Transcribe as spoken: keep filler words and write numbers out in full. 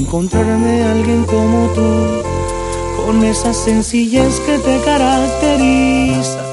encontrarme a alguien como tú, con esa sencillez que te caracteriza.